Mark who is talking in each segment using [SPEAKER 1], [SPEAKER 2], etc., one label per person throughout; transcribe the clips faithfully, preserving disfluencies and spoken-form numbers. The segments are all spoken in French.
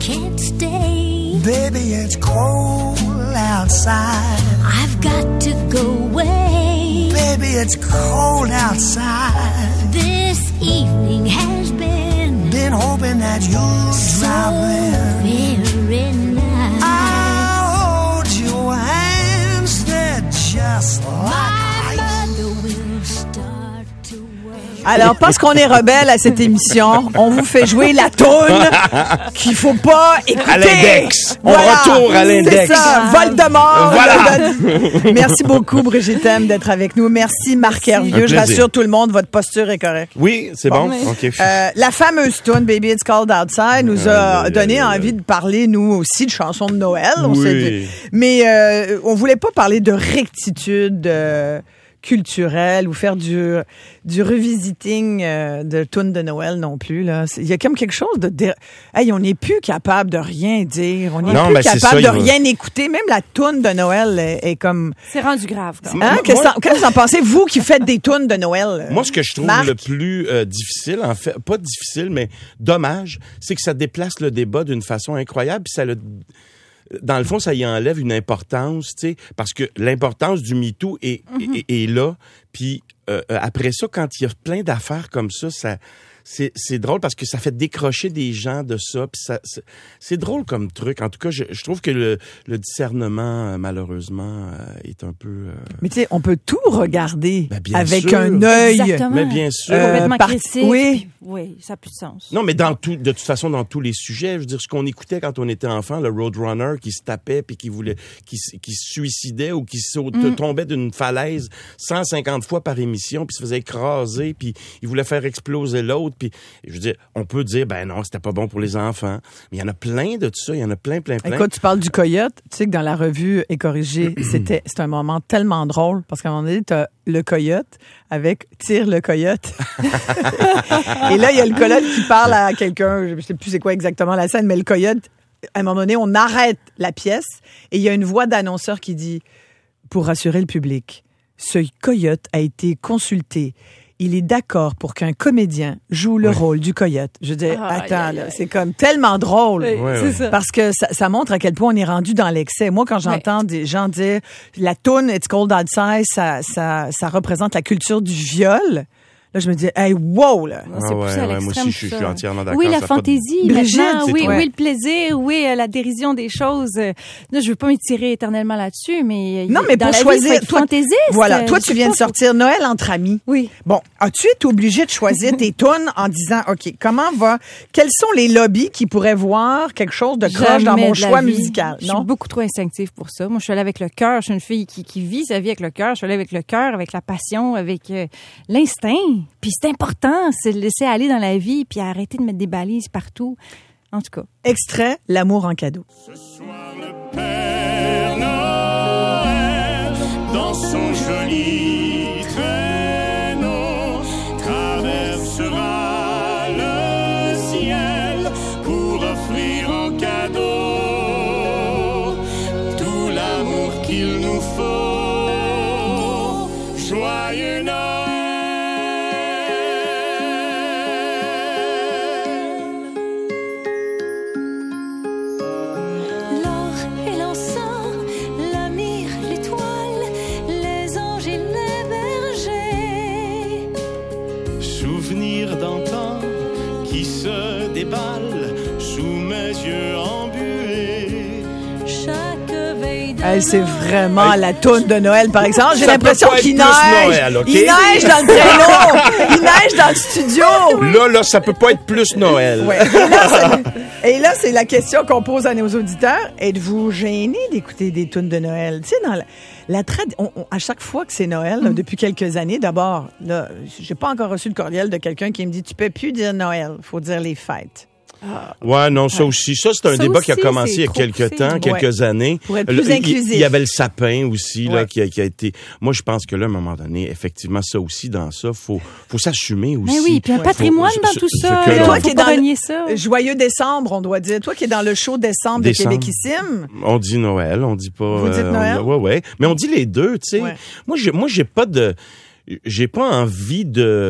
[SPEAKER 1] can't stay.
[SPEAKER 2] Baby, it's cold outside.
[SPEAKER 1] I've got to go away.
[SPEAKER 2] Baby, it's cold outside.
[SPEAKER 1] This evening has been
[SPEAKER 2] Been hoping that you'd
[SPEAKER 1] so
[SPEAKER 2] drop in.
[SPEAKER 1] very nice.
[SPEAKER 2] I'll hold your hands, they're just like
[SPEAKER 1] My
[SPEAKER 2] ice.
[SPEAKER 1] mother will start to worry.
[SPEAKER 3] Alors, parce qu'on est rebelle à cette émission, on vous fait jouer la toune qu'il faut pas écouter.
[SPEAKER 4] À l'index. On retourne à l'index.
[SPEAKER 3] C'est ça, Voldemort.
[SPEAKER 4] Voilà.
[SPEAKER 3] Merci beaucoup, Brigitte M, d'être avec nous. Merci, Marc Hervieux. Je
[SPEAKER 4] plaisir.
[SPEAKER 3] rassure tout le monde, votre posture est correcte.
[SPEAKER 4] Oui, c'est bon.
[SPEAKER 3] Bon,
[SPEAKER 4] OK.
[SPEAKER 3] Euh, la fameuse toune Baby It's Cold Outside nous a
[SPEAKER 4] Aïe,
[SPEAKER 3] donné
[SPEAKER 4] aïe, aïe.
[SPEAKER 3] envie de parler, nous aussi, de chansons de Noël. On
[SPEAKER 4] Oui.
[SPEAKER 3] s'est dit- Mais euh, on voulait pas parler de rectitude euh, culturelle ou faire du, du revisiting euh, de tunes de Noël non plus. Là. C'est- Il y a comme quelque chose de... dé- Hey, on n'est plus capable de rien dire. On n'est
[SPEAKER 4] Non,
[SPEAKER 3] plus
[SPEAKER 4] ben, c'est
[SPEAKER 3] capable
[SPEAKER 4] ça,
[SPEAKER 3] de
[SPEAKER 4] il va-
[SPEAKER 3] rien écouter. Même la toune de Noël est, est comme...
[SPEAKER 5] C'est rendu grave. Quand même.
[SPEAKER 3] Hein?
[SPEAKER 4] Moi-
[SPEAKER 3] Qu'est-ce
[SPEAKER 4] moi-
[SPEAKER 3] que qu'est-ce que vous en pensez, vous qui faites des tunes de Noël?
[SPEAKER 4] Moi, ce que je trouve
[SPEAKER 3] Marc?
[SPEAKER 4] le plus euh, difficile, en fait, pas difficile, mais dommage, c'est que ça déplace le débat d'une façon incroyable, puis ça le... Dans le fond, ça y enlève une importance, tu sais, parce que l'importance du MeToo est,
[SPEAKER 3] Mm-hmm.
[SPEAKER 4] est, est là, puis euh, euh, après ça, quand il y a plein d'affaires comme ça, ça... C'est, c'est drôle parce que ça fait décrocher des gens de ça. Puis ça c'est, c'est drôle comme truc. En tout cas, je, je trouve que le, le discernement, euh, malheureusement, euh, est un peu... euh,
[SPEAKER 3] Mais tu sais, on peut tout regarder
[SPEAKER 4] Ben, bien
[SPEAKER 3] avec
[SPEAKER 4] sûr.
[SPEAKER 3] un œil.
[SPEAKER 5] Exactement.
[SPEAKER 4] Mais bien sûr.
[SPEAKER 3] Euh,
[SPEAKER 5] Complètement
[SPEAKER 3] par-
[SPEAKER 5] critique.
[SPEAKER 3] oui.
[SPEAKER 5] puis- oui, ça n'a plus de sens.
[SPEAKER 4] Non, mais dans tout, de toute façon, dans tous les sujets, je veux dire, ce qu'on écoutait quand on était enfant, le Roadrunner qui se tapait puis qui voulait, qui, s- qui se suicidait ou qui saute, tombait d'une falaise cent cinquante fois par émission puis se faisait écraser puis il voulait faire exploser l'autre puis, je veux dire, on peut dire, ben non, c'était pas bon pour les enfants. Mais il y en a plein de tout ça, il y en a plein, plein, plein.
[SPEAKER 3] Écoute, tu parles du coyote. Tu sais que dans la revue Écorrigé, c'était, c'était un moment tellement drôle parce qu'à un moment donné, t'as le coyote avec Tire le coyote. Et là, il y a le coyote qui parle à quelqu'un. Je sais plus c'est quoi exactement la scène, mais le coyote, à un moment donné, on arrête la pièce et il y a une voix d'annonceur qui dit, pour rassurer le public, ce coyote a été consulté. Il est d'accord pour qu'un comédien joue le rôle du coyote. Je dis,
[SPEAKER 5] Ah,
[SPEAKER 3] attends,
[SPEAKER 5] aïe, aïe,
[SPEAKER 3] là,
[SPEAKER 5] aïe.
[SPEAKER 3] c'est comme tellement drôle.
[SPEAKER 5] Oui,
[SPEAKER 4] Ouais,
[SPEAKER 5] c'est
[SPEAKER 4] ouais.
[SPEAKER 5] ça.
[SPEAKER 3] Parce que ça, ça montre à quel point on est rendu dans l'excès. Moi, quand j'entends des gens dire la toune It's Cold Outside, ça, ça, ça représente la culture du viol. Là, je me dis, hey, wow, là.
[SPEAKER 5] Non, c'est
[SPEAKER 4] Ah ouais,
[SPEAKER 5] poussé à
[SPEAKER 4] ouais, moi
[SPEAKER 5] l'extrême,
[SPEAKER 4] aussi, je suis-
[SPEAKER 5] tout
[SPEAKER 4] je suis
[SPEAKER 5] ça.
[SPEAKER 4] entièrement d'accord.
[SPEAKER 5] Oui,
[SPEAKER 4] Ça
[SPEAKER 5] la
[SPEAKER 4] a pas de-
[SPEAKER 5] fantaisie,
[SPEAKER 3] Brigitte,
[SPEAKER 5] maintenant.
[SPEAKER 3] c'est
[SPEAKER 5] Oui,
[SPEAKER 3] toi.
[SPEAKER 5] oui, le plaisir. Oui, euh, la dérision des choses. Euh, Là, je veux pas m'étirer éternellement là-dessus, mais... euh,
[SPEAKER 3] Non,
[SPEAKER 5] y-
[SPEAKER 3] mais
[SPEAKER 5] dans
[SPEAKER 3] pour
[SPEAKER 5] la vie,
[SPEAKER 3] choisir,
[SPEAKER 5] faut être
[SPEAKER 3] toi,
[SPEAKER 5] fantaisiste.
[SPEAKER 3] voilà,
[SPEAKER 5] Euh,
[SPEAKER 3] toi,
[SPEAKER 5] je
[SPEAKER 3] tu
[SPEAKER 5] sais
[SPEAKER 3] viens
[SPEAKER 5] pas,
[SPEAKER 3] de sortir Noël entre amis.
[SPEAKER 5] Oui.
[SPEAKER 3] Bon, as-tu été obligé de choisir tes tunes en disant, OK, comment va, quels sont les lobbies qui pourraient voir quelque chose de croche dans
[SPEAKER 5] Jamais
[SPEAKER 3] mon
[SPEAKER 5] de la
[SPEAKER 3] choix
[SPEAKER 5] vie.
[SPEAKER 3] musical?
[SPEAKER 5] Je suis
[SPEAKER 3] Non?
[SPEAKER 5] beaucoup trop instinctive pour ça. Moi, je suis allée avec le cœur. Je suis une fille qui, qui vit sa vie avec le cœur. Je suis allée avec le cœur, avec la passion, avec euh, l'instinct. Puis c'est important, c'est de laisser aller dans la vie, puis arrêter de mettre des balises partout. En tout cas.
[SPEAKER 3] Extrait, L'amour en cadeau.
[SPEAKER 6] Père Noël, dans son joli traîneau, traversera le ciel pour offrir en cadeau tout l'amour qu'il nous faut. Joyeux Noël!
[SPEAKER 1] L'or et l'encens, la myrrhe, l'étoile, les anges et les bergers.
[SPEAKER 6] Souvenir d'antan qui se déballe sous mes yeux embués.
[SPEAKER 1] Chaque veille de
[SPEAKER 3] Hey, c'est
[SPEAKER 1] Noël.
[SPEAKER 3] vraiment la toune de Noël, par exemple. J'ai
[SPEAKER 4] Ça
[SPEAKER 3] l'impression
[SPEAKER 4] peut pas
[SPEAKER 3] qu'il
[SPEAKER 4] être plus
[SPEAKER 3] neige.
[SPEAKER 4] Noël, OK?
[SPEAKER 3] Il neige dans le traîneau. Il neige dans le studio.
[SPEAKER 4] Là, là, ça peut pas être plus Noël.
[SPEAKER 3] Ouais. Et là, c'est- Et là, c'est la question qu'on pose à nos auditeurs. Êtes-vous gêné d'écouter des tunes de Noël? Tu sais, dans la, la trad... on- on- à chaque fois que c'est Noël, là, depuis quelques années, d'abord, là, j'ai pas encore reçu le courriel de quelqu'un qui me dit, tu peux plus dire Noël, faut dire les fêtes.
[SPEAKER 4] Ouais, non, ça aussi. Ça, c'est un
[SPEAKER 5] Ça
[SPEAKER 4] débat qui a
[SPEAKER 5] aussi,
[SPEAKER 4] commencé
[SPEAKER 5] c'est
[SPEAKER 4] il y a
[SPEAKER 5] trop
[SPEAKER 4] quelques
[SPEAKER 5] poussé.
[SPEAKER 4] temps, quelques années.
[SPEAKER 3] Pour être
[SPEAKER 4] Là,
[SPEAKER 3] plus
[SPEAKER 4] il-
[SPEAKER 3] inclusif.
[SPEAKER 4] Il y avait le sapin aussi, là,
[SPEAKER 3] Ouais.
[SPEAKER 4] qui a, qui a été... Moi, je pense que là, à un moment donné, effectivement, ça aussi, dans ça, faut, faut s'assumer aussi.
[SPEAKER 5] Mais oui, puis un
[SPEAKER 4] Faut-
[SPEAKER 5] patrimoine
[SPEAKER 4] ce-
[SPEAKER 5] dans
[SPEAKER 4] ce-
[SPEAKER 5] tout
[SPEAKER 4] ce
[SPEAKER 5] ça.
[SPEAKER 4] que
[SPEAKER 5] là,
[SPEAKER 4] l'on-
[SPEAKER 3] Toi
[SPEAKER 5] faut
[SPEAKER 3] qui es
[SPEAKER 5] pas
[SPEAKER 3] dans le-
[SPEAKER 5] renier ça.
[SPEAKER 3] Joyeux décembre, on doit dire. Toi qui es dans le show décembre de
[SPEAKER 4] Décembre.
[SPEAKER 3] Québécissime.
[SPEAKER 4] On dit Noël, on dit pas...
[SPEAKER 3] Vous dites
[SPEAKER 4] on-
[SPEAKER 3] Noël?
[SPEAKER 4] ouais, ouais. Mais on dit les deux, tu sais.
[SPEAKER 3] Ouais.
[SPEAKER 4] Moi, j'ai, moi, j'ai pas de... J'ai pas envie de...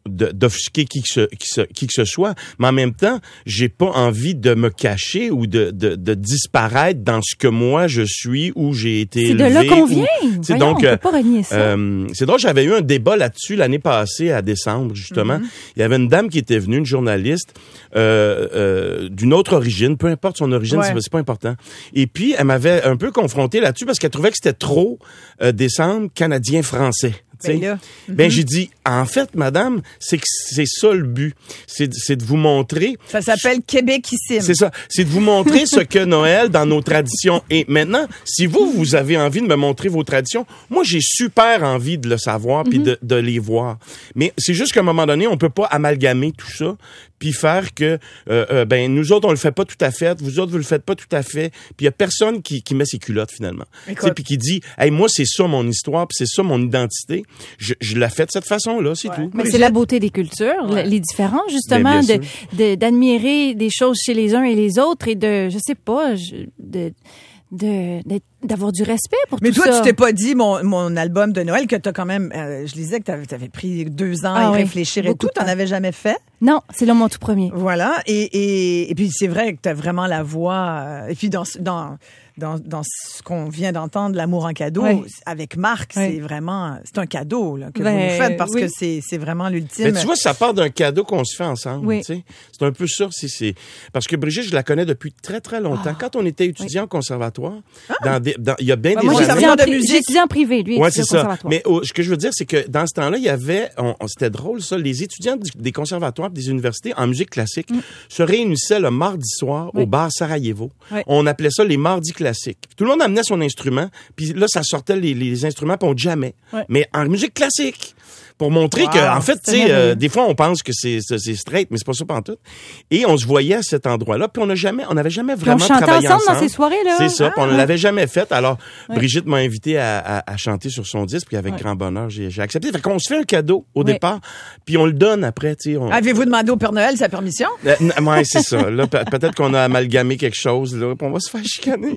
[SPEAKER 4] de, d'offusquer qui que, ce, qui, ce, qui que ce soit, mais en même temps, j'ai pas envie de me cacher ou de, de, de disparaître dans ce que moi je suis, où j'ai été
[SPEAKER 5] C'est
[SPEAKER 4] élevé.
[SPEAKER 5] de là qu'on
[SPEAKER 4] ou,
[SPEAKER 5] vient. Voyons,
[SPEAKER 4] donc,
[SPEAKER 5] on peut pas renier ça.
[SPEAKER 4] Euh, c'est drôle, j'avais eu un débat là-dessus l'année passée, à décembre, justement. Mm-hmm. Il y avait une dame qui était venue, une journaliste, euh, euh, d'une autre origine, peu importe son origine, ouais. c'est, c'est pas important. Et puis, elle m'avait un peu confronté là-dessus parce qu'elle trouvait que c'était trop euh, décembre canadien-français. Ben, là, ben mm-hmm. j'ai dit, en fait, madame, c'est que c'est ça le but. C'est, c'est de vous montrer...
[SPEAKER 3] Ça s'appelle Québécissime.
[SPEAKER 4] C'est ça. C'est de vous montrer ce que Noël dans nos traditions. Et maintenant, si vous, vous avez envie de me montrer vos traditions, moi, j'ai super envie de le savoir puis mm-hmm. de, de les voir. Mais c'est juste qu'à un moment donné, on peut pas amalgamer tout ça puis faire que, euh, euh, ben, nous autres, on le fait pas tout à fait, vous autres, vous le faites pas tout à fait. Puis il y a personne qui, qui met ses culottes, finalement. Puis qui dit, hey, moi, c'est ça mon histoire puis c'est ça mon identité. Je, je la fais de cette façon-là, c'est ouais. tout.
[SPEAKER 5] Mais c'est la beauté des cultures, ouais. les différences, justement, de, de, d'admirer des choses chez les uns et les autres et de, je sais pas, je, de, de, de, d'avoir du respect pour
[SPEAKER 3] mais
[SPEAKER 5] tout ça.
[SPEAKER 3] Mais toi, tu t'es pas dit, mon, mon album de Noël, que t'as quand même, euh, je disais que t'avais, t'avais pris deux ans ah, à y oui. réfléchir Beaucoup et tout, t'en avais jamais fait?
[SPEAKER 5] Non, c'est là mon tout premier.
[SPEAKER 3] Voilà, et, et, et puis c'est vrai que t'as vraiment la voix, euh, et puis dans, dans, Dans, dans ce qu'on vient d'entendre, l'amour en cadeau, oui. avec Marc, oui. c'est vraiment, c'est un cadeau là, que ben, vous nous faites parce oui. que c'est, c'est vraiment l'ultime.
[SPEAKER 4] Mais tu vois, ça part d'un cadeau qu'on se fait ensemble. Oui. Tu sais, c'est un peu ça. C'est, c'est parce que Brigitte, je la connais depuis très très longtemps. Oh. Quand on était étudiant oui. au conservatoire, ah. dans des, dans, il y a bien ben, des
[SPEAKER 5] moi,
[SPEAKER 4] années.
[SPEAKER 5] Moi, de musique. J'étudiais en privé, lui.
[SPEAKER 4] Ouais, c'est ça. Mais oh, ce que je veux dire, c'est que dans ce temps-là, il y avait, on, on, c'était drôle ça, les étudiants des conservatoires, des universités en musique classique mm. se réunissaient le mardi soir oui. au bar Sarajevo. Oui. On appelait ça les mardis classiques. Tout le monde amenait son instrument, puis là, ça sortait les, les instruments, puis on jamais. Ouais. Mais en musique classique, pour montrer wow, que, en fait, tu sais, euh, des fois, on pense que c'est, c'est straight, mais c'est pas ça pantoute. Et on se voyait à cet endroit-là, puis on n'a jamais, on n'avait jamais vraiment
[SPEAKER 5] on
[SPEAKER 4] travaillé
[SPEAKER 5] ensemble.
[SPEAKER 4] ensemble.
[SPEAKER 5] Dans ces soirées-là.
[SPEAKER 4] C'est ça,
[SPEAKER 5] ah,
[SPEAKER 4] puis on ne
[SPEAKER 5] ouais.
[SPEAKER 4] l'avait jamais fait. Alors, ouais. Brigitte m'a invité à, à, à chanter sur son disque, puis avec ouais. grand bonheur, j'ai, j'ai accepté. Fait qu'on se fait un cadeau au ouais. départ, puis on le donne après, tu sais. On...
[SPEAKER 3] Avez-vous demandé au Père Noël sa permission?
[SPEAKER 4] Euh, ouais, c'est ça. Là, pe- peut-être qu'on a amalgamé quelque chose, là, puis on va se faire chicaner.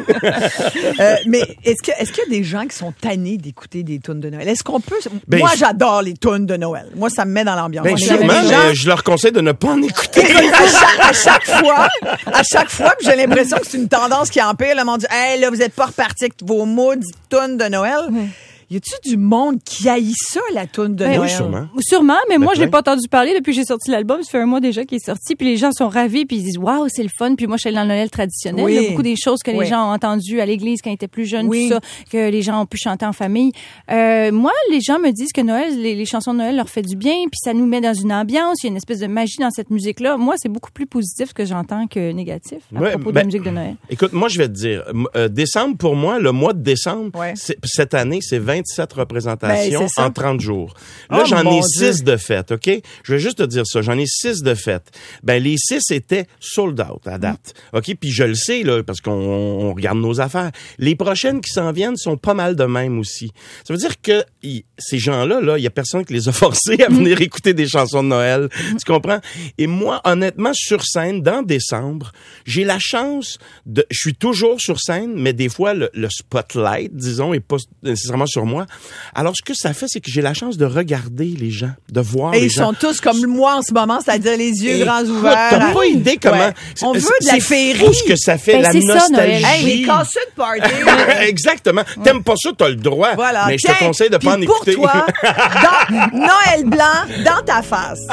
[SPEAKER 3] euh, mais est-ce que, est-ce qu'il y a des gens qui sont tannés d'écouter des tunes de Noël? Est-ce qu'on peut...
[SPEAKER 4] Ben,
[SPEAKER 3] Moi, j'adore les tunes de Noël. Moi, ça me met dans l'ambiance.
[SPEAKER 4] Ben, sûrement, mais gens... je leur conseille de ne pas en écouter.
[SPEAKER 3] à, chaque, à chaque fois, à chaque fois, j'ai l'impression que c'est une tendance qui empire. Le monde dit, hey, là, vous êtes pas repartis avec vos maudites tunes de Noël. Ouais. Y a-tu du monde qui haït ça, la toune de
[SPEAKER 4] ben,
[SPEAKER 3] Noël?
[SPEAKER 4] Oui, sûrement.
[SPEAKER 5] Sûrement, mais moi, j'ai pas entendu parler depuis que j'ai sorti l'album. Ça fait un mois déjà qu'il est sorti, puis les gens sont ravis, puis ils disent, waouh, c'est le fun. Puis moi, je suis dans le Noël traditionnel. Oui. Il y a beaucoup des choses que les oui. gens ont entendues à l'église quand ils étaient plus jeunes, oui. tout ça, que les gens ont pu chanter en famille. Euh, moi, les gens me disent que Noël, les, les chansons de Noël leur fait du bien, puis ça nous met dans une ambiance. Il y a une espèce de magie dans cette musique-là. Moi, c'est beaucoup plus positif que j'entends que négatif à ouais, propos ben, de la musique de Noël.
[SPEAKER 4] Écoute, moi, je vais te dire, euh, décembre, pour moi, le mois de décembre, ouais. cette année, c'est vingt-sept représentations. Ben, en trente jours. Là, oh, j'en ai six de fêtes, OK? Je vais juste te dire ça. J'en ai six de fêtes. Ben, les six étaient sold out à date. Mm. OK? Puis je le sais, là, parce qu'on on regarde nos affaires. Les prochaines qui s'en viennent sont pas mal de même aussi. Ça veut dire que y, ces gens-là, là, il y a personne qui les a forcés à venir mm. écouter des chansons de Noël. Mm. Tu comprends? Et moi, honnêtement, sur scène, dans décembre, j'ai la chance de... Je suis toujours sur scène, mais des fois, le, le spotlight, disons, est pas nécessairement sur moi. Alors, ce que ça fait, c'est que j'ai la chance de regarder les gens, de voir
[SPEAKER 3] Et
[SPEAKER 4] les
[SPEAKER 3] ils
[SPEAKER 4] gens.
[SPEAKER 3] sont tous comme moi en ce moment, c'est-à-dire les yeux
[SPEAKER 4] Et
[SPEAKER 3] grands
[SPEAKER 4] écoute,
[SPEAKER 3] ouverts.
[SPEAKER 4] T'as pas idée comment...
[SPEAKER 3] Ouais. On veut de la féerie.
[SPEAKER 4] C'est fou ce que ça fait, ben, la nostalgie.
[SPEAKER 3] Ça, hey, les casseux de party.
[SPEAKER 4] Exactement. Ouais. T'aimes pas ça, t'as le droit. Voilà. Mais je te conseille de pas en écouter.
[SPEAKER 3] Pour toi, dans Noël blanc, dans ta face.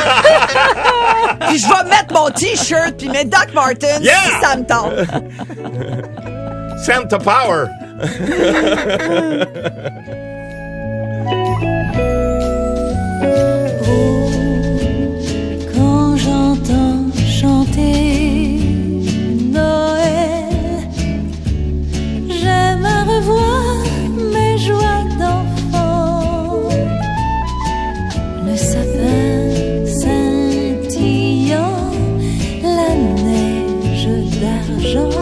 [SPEAKER 3] Puis je vais mettre mon T-shirt puis mes Doc Martens yeah! si ça me tente.
[SPEAKER 4] Santa Power.
[SPEAKER 1] Quand j'entends chanter Noël, j'aime à revoir mes joies d'enfant. Le sapin scintillant, la neige d'argent.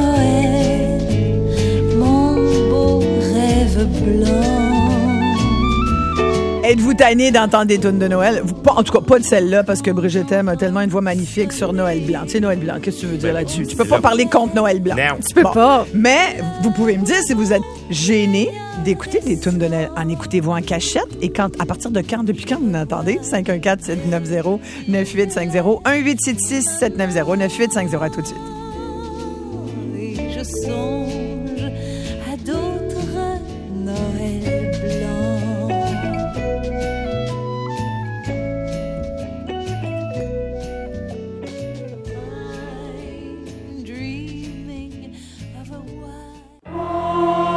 [SPEAKER 1] Noël, mon beau rêve blanc.
[SPEAKER 3] Êtes-vous tanné d'entendre des tunes de Noël? Vous, pas, en tout cas, pas de celle-là, parce que Brigitte M a tellement une voix magnifique sur Noël Blanc. Tu sais, Noël Blanc, qu'est-ce que tu veux dire là-dessus? Tu peux pas parler contre Noël Blanc.
[SPEAKER 4] Non.
[SPEAKER 3] Tu peux pas. Mais vous pouvez me dire si vous êtes gêné d'écouter des tunes de Noël. En écoutez-vous en cachette? Et quand, à partir de quand, depuis quand vous n'entendez? cinq un quatre, sept neuf zéro, neuf huit cinq zéro, un huit sept six, sept neuf zéro, neuf huit cinq zéro. À tout de suite.
[SPEAKER 1] Et je songe à d'autres Noël blancs. I'm dreaming of a white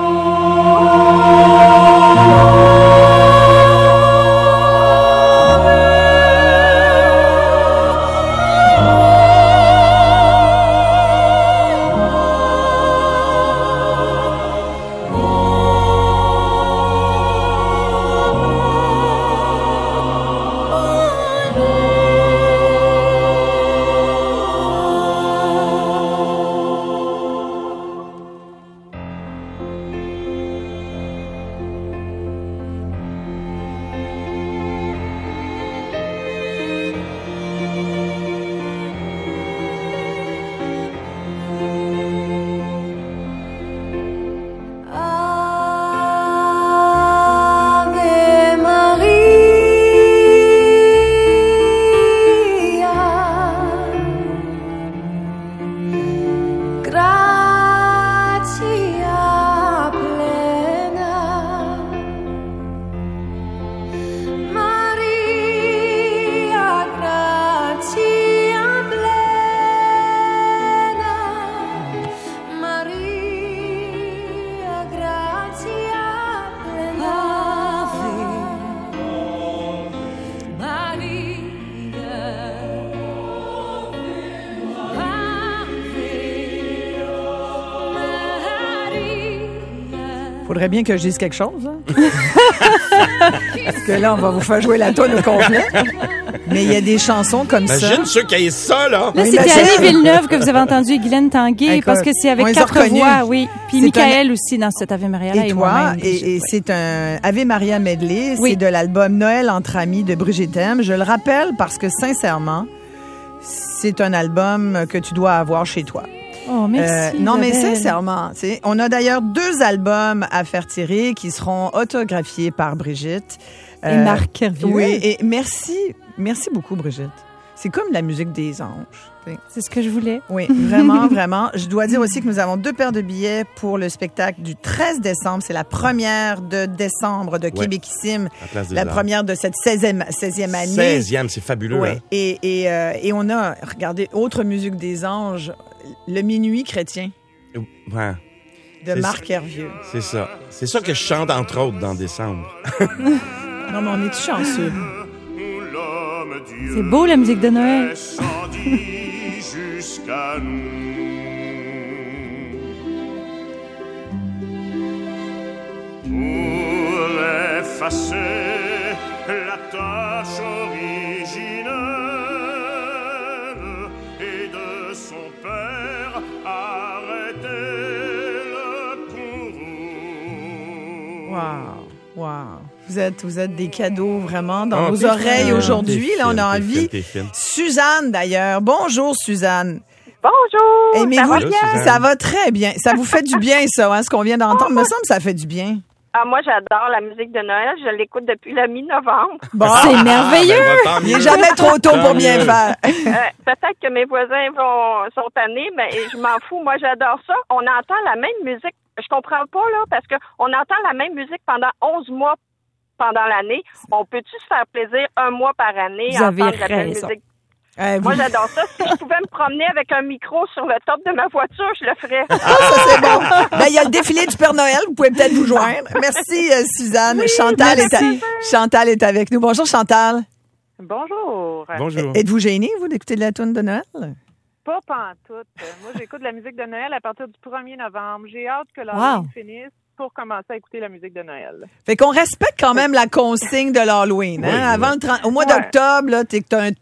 [SPEAKER 3] Faudrait bien que je dise quelque chose. Hein? Parce que là, on va vous faire jouer la toune au complet. Mais il y a des chansons comme ça.
[SPEAKER 4] Imagine ceux qui aient ça, là.
[SPEAKER 5] Là, c'était Annie Villeneuve que vous avez entendu, Guylaine Tanguay,
[SPEAKER 3] Écoute,
[SPEAKER 5] parce que c'est avec quatre voix, oui. Puis
[SPEAKER 3] C'est
[SPEAKER 5] Michael
[SPEAKER 3] un...
[SPEAKER 5] aussi dans cet Ave Maria-là.
[SPEAKER 3] Et,
[SPEAKER 5] et
[SPEAKER 3] toi,
[SPEAKER 5] moi-même.
[SPEAKER 3] et, et c'est un Ave Maria medley.
[SPEAKER 5] Oui.
[SPEAKER 3] C'est de l'album Noël entre amis de Brigitte M. Je le rappelle parce que, sincèrement, c'est un album que tu dois avoir chez toi.
[SPEAKER 5] Oh, merci.
[SPEAKER 3] Euh, non, mais
[SPEAKER 5] Isabelle.
[SPEAKER 3] sincèrement, tu sais, on a d'ailleurs deux albums à faire tirer qui seront autographiés par Brigitte.
[SPEAKER 5] Et Marc Hervieux.
[SPEAKER 3] Oui, et merci, merci beaucoup, Brigitte. C'est comme la musique des anges. tu sais.
[SPEAKER 5] C'est ce que je voulais.
[SPEAKER 3] Oui, vraiment, vraiment. Je dois dire aussi que nous avons deux paires de billets pour le spectacle du treize décembre. C'est la première de décembre de
[SPEAKER 4] Ouais.
[SPEAKER 3] Québécissime.
[SPEAKER 4] La place des
[SPEAKER 3] La
[SPEAKER 4] Arts.
[SPEAKER 3] première de cette seizième, seizième année.
[SPEAKER 4] seizième, c'est fabuleux.
[SPEAKER 3] Ouais.
[SPEAKER 4] Hein?
[SPEAKER 3] Et, et, euh, et on a, regardez, autre musique des anges, le Minuit chrétien
[SPEAKER 4] Ouais,
[SPEAKER 3] de
[SPEAKER 4] C'est
[SPEAKER 3] Marc Hervieux.
[SPEAKER 4] c'est ça. C'est ça que je chante, entre autres, dans décembre.
[SPEAKER 3] Non, mais on est chanceux.
[SPEAKER 5] C'est beau, la musique de Noël.
[SPEAKER 6] Descendit jusqu'à nous. Pour effacer la tâche originelle et de son père arrêter le courroux.
[SPEAKER 3] Wow, wow. Vous êtes, vous êtes des cadeaux vraiment dans
[SPEAKER 4] Ah,
[SPEAKER 3] vos
[SPEAKER 4] t'es
[SPEAKER 3] oreilles
[SPEAKER 4] fine,
[SPEAKER 3] aujourd'hui.
[SPEAKER 4] t'es
[SPEAKER 3] Là, on
[SPEAKER 4] fine,
[SPEAKER 3] a
[SPEAKER 4] t'es
[SPEAKER 3] envie.
[SPEAKER 4] fine, t'es fine.
[SPEAKER 3] Suzanne, d'ailleurs. Bonjour, Suzanne.
[SPEAKER 7] Bonjour!
[SPEAKER 3] Aimez-vous?
[SPEAKER 7] ça va
[SPEAKER 4] Allô,
[SPEAKER 7] bien?
[SPEAKER 4] Suzanne?
[SPEAKER 3] Ça va très bien. Ça vous fait du bien, ça, hein, ce qu'on vient d'entendre. Me semble que ça fait du bien.
[SPEAKER 7] Ah, moi, j'adore la musique de Noël. Je l'écoute depuis le mi-novembre.
[SPEAKER 3] Bon,
[SPEAKER 5] C'est merveilleux.
[SPEAKER 4] Ah, ben, tant
[SPEAKER 3] il
[SPEAKER 4] mieux.
[SPEAKER 3] n'est jamais trop tôt pour
[SPEAKER 4] Tant
[SPEAKER 3] bien
[SPEAKER 4] mieux.
[SPEAKER 3] faire.
[SPEAKER 7] Euh, peut-être que mes voisins vont sont tannés, mais je m'en fous. Moi, j'adore ça. On entend la même musique. Je comprends pas, là, parce que on entend la même musique pendant onze mois pendant l'année. On peut-tu se faire plaisir un mois par année
[SPEAKER 5] Vous avez
[SPEAKER 7] entendre la même
[SPEAKER 5] raison.
[SPEAKER 7] musique?
[SPEAKER 3] Euh, vous-
[SPEAKER 7] Moi, j'adore ça. Si je pouvais me promener avec un micro sur le top de ma voiture, je le ferais.
[SPEAKER 3] Ah, ça, c'est bon. Ben, il y a le défilé du Père Noël. Vous pouvez peut-être vous joindre. Merci, euh, Suzanne. Chantal, est à- Chantal est avec nous. Bonjour, Chantal.
[SPEAKER 8] Bonjour.
[SPEAKER 4] Bonjour.
[SPEAKER 3] Êtes-vous gênée, vous, d'écouter de la toune de Noël?
[SPEAKER 8] Pas pantoute. Euh, Moi, j'écoute de la musique de Noël à partir du premier novembre. J'ai hâte que
[SPEAKER 5] Wow.
[SPEAKER 8] l'Halloween finisse pour commencer à écouter la musique de Noël.
[SPEAKER 3] Fait qu'on respecte quand même la consigne de l'Halloween. Hein?
[SPEAKER 4] Oui,
[SPEAKER 3] Avant
[SPEAKER 4] oui.
[SPEAKER 3] le trente Au mois
[SPEAKER 8] Ouais.
[SPEAKER 3] d'octobre, là, t'es que t'as un toc.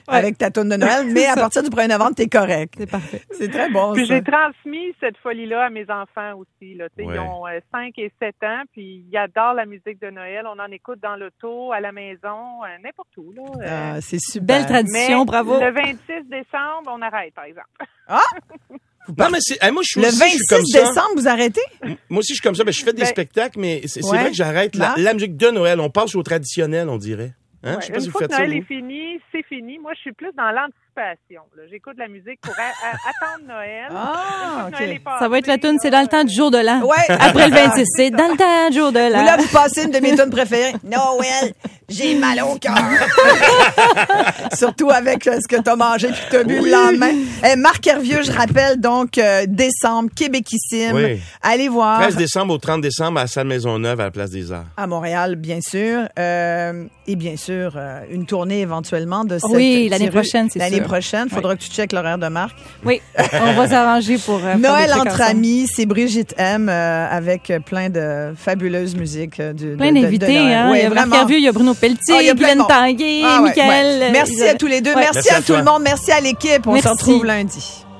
[SPEAKER 3] avec ta toune de Noël, mais à partir du premier novembre, t'es correct.
[SPEAKER 5] C'est parfait.
[SPEAKER 3] C'est très bon,
[SPEAKER 8] Puis
[SPEAKER 3] ça.
[SPEAKER 8] j'ai transmis cette folie-là à mes enfants aussi. Là. Tu sais,
[SPEAKER 4] Ouais.
[SPEAKER 8] Ils ont euh, cinq et sept ans, puis ils adorent la musique de Noël. On en écoute dans l'auto, à la maison, euh, n'importe où. Là. Euh,
[SPEAKER 3] Ah, c'est super.
[SPEAKER 5] Belle tradition,
[SPEAKER 8] mais
[SPEAKER 5] bravo.
[SPEAKER 8] le vingt-six décembre, on arrête, par exemple.
[SPEAKER 4] Non, mais c'est, hey, moi, je suis
[SPEAKER 3] Le
[SPEAKER 4] aussi, je suis comme
[SPEAKER 3] vingt-six
[SPEAKER 4] ça.
[SPEAKER 3] décembre, vous arrêtez?
[SPEAKER 4] Moi aussi, je suis comme ça. Ben, je fais des
[SPEAKER 8] Ben,
[SPEAKER 4] spectacles, mais c'est, c'est
[SPEAKER 3] ouais.
[SPEAKER 4] vrai que j'arrête la,
[SPEAKER 3] Là.
[SPEAKER 4] la musique de Noël. On passe au traditionnel, on dirait. Hein?
[SPEAKER 8] Ouais,
[SPEAKER 4] Je sais pas
[SPEAKER 8] Une
[SPEAKER 4] si vous
[SPEAKER 8] fois
[SPEAKER 4] faites
[SPEAKER 8] que
[SPEAKER 4] ça.
[SPEAKER 8] Noël
[SPEAKER 4] vous.
[SPEAKER 8] est fini, c'est fini. Moi, je suis plus dans l'anticipation. là. J'écoute la musique pour a- a- attendre Noël.
[SPEAKER 3] Ah,
[SPEAKER 8] Une fois que
[SPEAKER 3] OK.
[SPEAKER 8] Noël est passé,
[SPEAKER 5] Ça va être la toune, c'est
[SPEAKER 8] là,
[SPEAKER 5] dans le temps du jour de l'an.
[SPEAKER 3] Ouais.
[SPEAKER 5] Après le vingt-six, c'est dans le temps du jour de
[SPEAKER 3] Ou là,
[SPEAKER 5] l'an.
[SPEAKER 3] vous passez une de mes tunes préférées. Noël, j'ai mal au cœur. Surtout avec euh, ce que t'as mangé puis que t'as bu le lendemain. Eh, Marc Hervieux, je rappelle, donc, euh, décembre, Québécissime.
[SPEAKER 4] Oui.
[SPEAKER 3] Allez voir.
[SPEAKER 4] treize décembre au trente décembre à la salle Maisonneuve à la Place des Arts.
[SPEAKER 3] À Montréal, bien sûr. Euh, et bien sûr, euh, une tournée éventuellement de cette...
[SPEAKER 5] Oui, l'année
[SPEAKER 3] tirure.
[SPEAKER 5] prochaine, c'est
[SPEAKER 3] L'année
[SPEAKER 5] sûr.
[SPEAKER 3] prochaine. Faudra que tu checkes l'horaire de Marc.
[SPEAKER 5] Oui, on va s'arranger pour euh, faire
[SPEAKER 3] Noël
[SPEAKER 5] des trucs
[SPEAKER 3] entre
[SPEAKER 5] ensemble.
[SPEAKER 3] amis, c'est Brigitte M euh, avec plein de fabuleuses musiques. euh, Du,
[SPEAKER 5] Plein
[SPEAKER 3] de- de- de
[SPEAKER 5] d'invités,
[SPEAKER 3] Noël.
[SPEAKER 5] hein.
[SPEAKER 3] Oui,
[SPEAKER 5] il y a Marc
[SPEAKER 3] vraiment.
[SPEAKER 5] Hervieux, il y a Bruno Pelletier,
[SPEAKER 3] Ah, il y a plein de
[SPEAKER 5] Guylaine
[SPEAKER 3] monde.
[SPEAKER 5] Tanguay,
[SPEAKER 3] Ah ouais,
[SPEAKER 5] Michael.
[SPEAKER 3] ouais. Merci
[SPEAKER 5] Isabelle.
[SPEAKER 3] à tous les deux.
[SPEAKER 5] Ouais.
[SPEAKER 3] Merci,
[SPEAKER 4] Merci
[SPEAKER 3] à,
[SPEAKER 4] à
[SPEAKER 3] tout
[SPEAKER 4] toi.
[SPEAKER 3] le monde. Merci à l'équipe. On
[SPEAKER 5] Merci.
[SPEAKER 3] se retrouve lundi.